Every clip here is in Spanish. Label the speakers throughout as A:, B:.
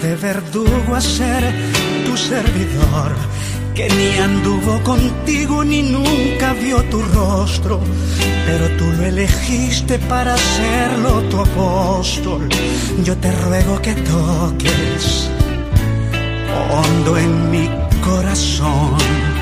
A: de verdugo a ser tu servidor, que ni anduvo contigo ni nunca vio tu rostro, pero tú lo elegiste para serlo tu apóstol. Yo te ruego que toques hondo en mi corazón,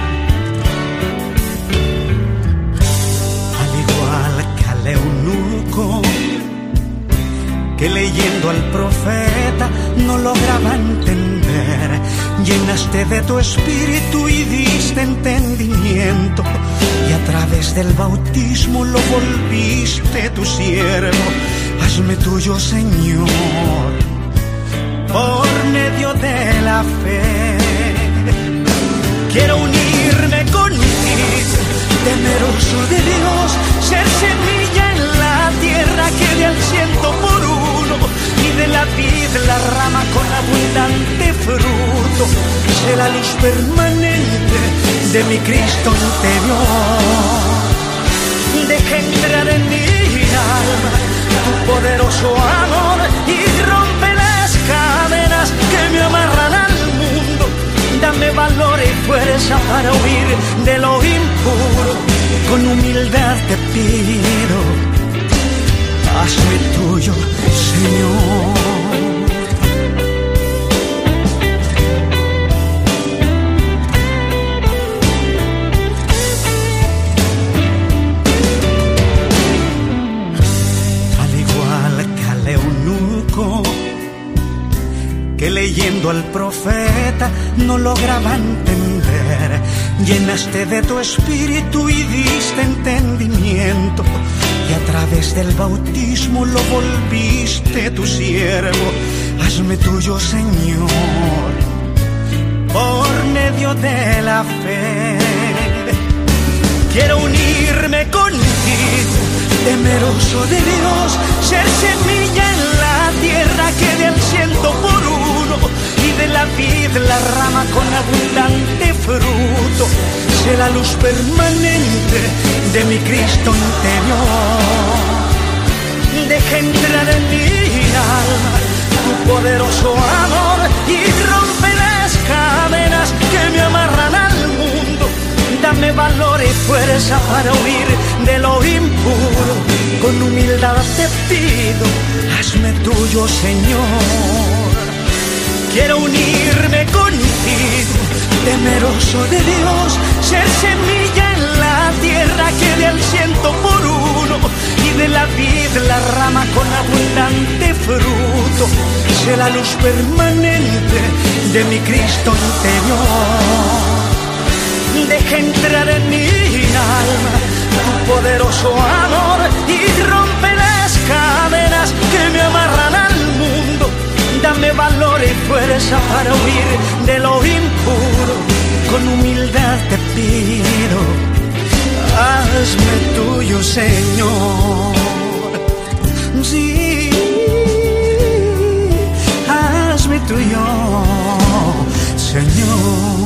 A: al igual que al eunuco, que leyendo al profeta no lograba entender. Llenaste de tu espíritu y diste entendimiento, y a través del bautismo lo volviste tu siervo. Hazme tuyo, Señor, por medio de la fe. Quiero unirme contigo, temeroso de Dios, ser semilla en la tierra que dé al 100 por 1, y de la vid la rama con abundante fruto. Sé la luz permanente de mi Cristo interior. Deja entrar en mi alma tu poderoso amor y rompe las cadenas que me amarran al mundo. Dame valor y fuerza para huir de lo impuro. Con humildad te pido, hazme tuyo, Señor. Que leyendo al profeta no lograba entender. Llenaste de tu espíritu y diste entendimiento, y a través del bautismo lo volviste tu siervo. Hazme tuyo, Señor, por medio de la fe. Quiero unirme contigo, temeroso de Dios, ser semilla en la tierra que dé al 100 por 1, y de la vid la rama con abundante fruto. Sé la luz permanente de mi Cristo interior. Deja entrar en mi alma tu poderoso amor y rompe las cadenas que me amarran al mundo. Dame valor y fuerza para huir de lo impuro. Con humildad te pido, hazme tuyo, Señor. Quiero unirme contigo, temeroso de Dios, ser semilla en la tierra que dé al 100 por 1, y de la vid la rama con abundante fruto. Sé la luz permanente de mi Cristo interior. Deja entrar en mi alma tu poderoso amor y rompe las cadenas que me amarran al mundo. Dame valor y fuerza para huir de lo impuro. Con humildad te pido, hazme tuyo, Señor. Sí, hazme tuyo, Señor.